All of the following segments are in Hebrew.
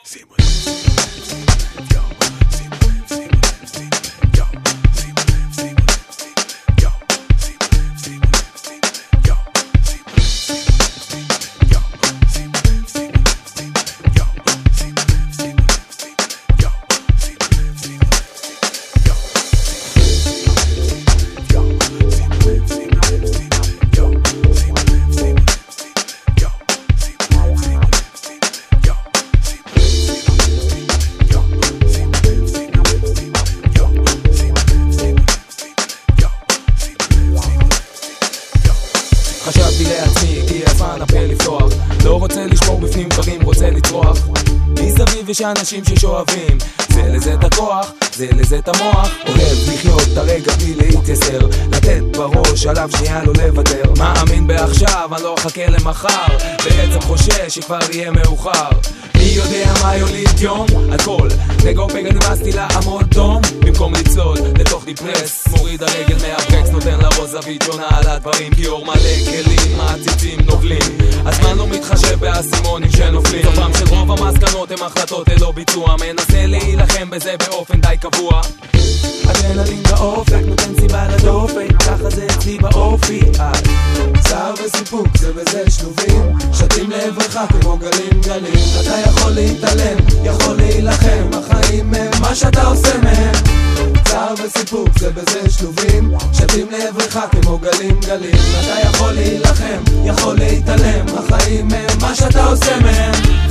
חשבתי לעצמי, הגיע הזמן הפה לפתוח. לא רוצה לשמור בפנים דברים, רוצה לצרוח. מסביב יש אנשים ששואבים, זה לזה את הכוח, זה לזה את המוח. אוהב לחיות את הרגע בלי להתייסר, לתת בראש עליו שנייה לא לוותר. מאמין בעכשיו, אני לא אחכה למחר, בעצם חושש שכבר יהיה מאוחר. מי יודע מה יוליד יום? הכל נגו פגע נמאסתי לעמוד דום. במקום לצלול לתוך דיפרס, מוריד הרגל מהברקס, נותן לראש זווית שונה על הדברים. כי אור מלא כלים, מעציצים נובלים, הזמן לא מתחשב באסימונים שנופלים. סופם של רוב המסקנות הם החלטות ללא ביצוע, מנסה להילחם בזה באופן די קבוע. אדרנלין באופק, נותן סיבה לדופק, ככה זה אצלי באופי. צער וסיפוק, זה וזה שלובים, שתים לעברך כמו גלים גלים. אתה יכול להתעלם, יכול להילחם, החיים הם מה שאתה עושה מהם. צער וסיפוק, זה וזה שלובים, שתים לעברך כמו גלים גלים. אתה יכול להילחם, יכול להתעלם, החיים הם מה שאתה עושה מהם.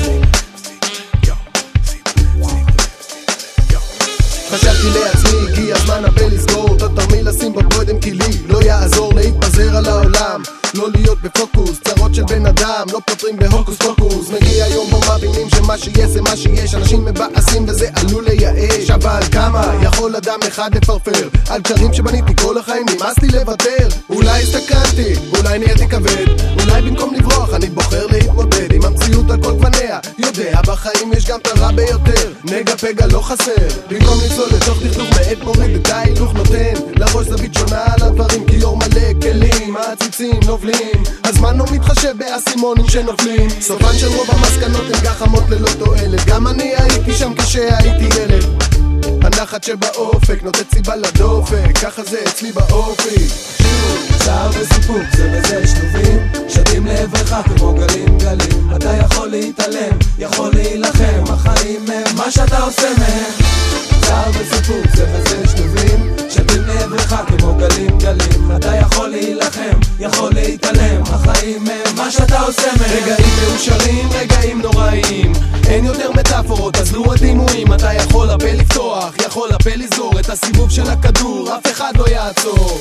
חשבתי לעצמי, הגיע הזמן הפה לסגור את התרמיל, לשים בבוידם כי לי לא יעזור להתפזר על העולם, לא להיות בפוקוס. צרות של בן אדם לא פותרים בהוקוס פוקוס. מגיע יום בו מבינים שמה שיש זה מה שיש, אנשים מבאסים וזה עלול לייאש. אבל כמה יכול אדם אחד לפרפר על קשרים שבניתי כל החיים, נמאס לי לוותר. אולי הסתכנתי, אולי נהייתי כבד, אולי במקום לברוח אני בוחר להתמודד עם המציאות על כל גווניה. יודע בחיים יש גם את הרע ביותר, נגע פגע לא חסר. במקום לצלול לתוך דכדוך מעת מוריד את ההילוך, נותן לראש זווית שונה על הדברים. כי אור מלא כלים, מעציצים נובלים, הזמן לא מתחשב באסימונים שנופלים. סופן של רוב המסקנות הן גחמות ללא תועלת, גם אני הייתי שם כשהייתי ילד. הנחת שבאופק נותנת סיבה לדופק, ככה זה אצלי באופי. צער וסיפוק, זה וזה שלובים, שתים לעברך כמו גלים גלים. אתה יכול להתעלם, יכול להילחם, החיים הם מה שאתה עושה מהם. צער וסיפוק, זה וזה שלובים, שתים לעברך כמו גלים גלים. אתה יכול להילחם, יכול להתעלם, החיים הם מה שאתה עושה מהם. רגעים מאושרים, רגעים נוראים, אין יותר מטאפורות, אז לו הדימויים. אתה יכול הפה לפתוח, יכול הפה לסגור את הסיבוב של הכדור, אף אחד לא יעצור.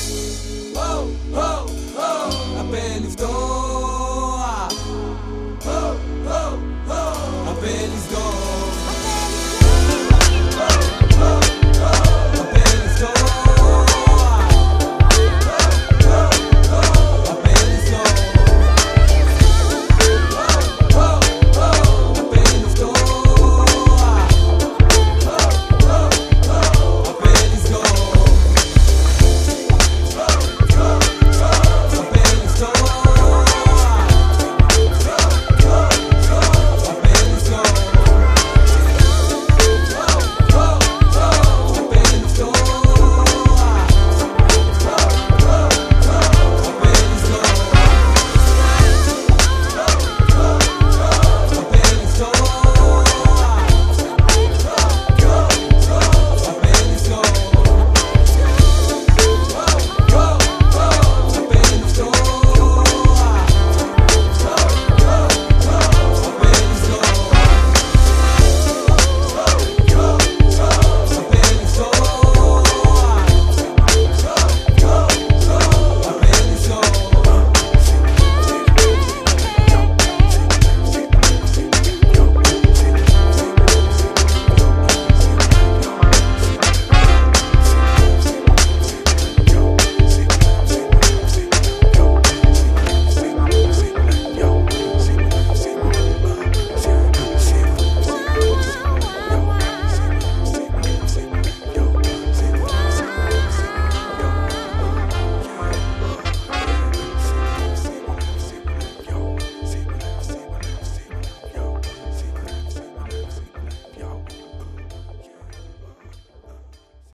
הפה לפתוח, הפה לסגור.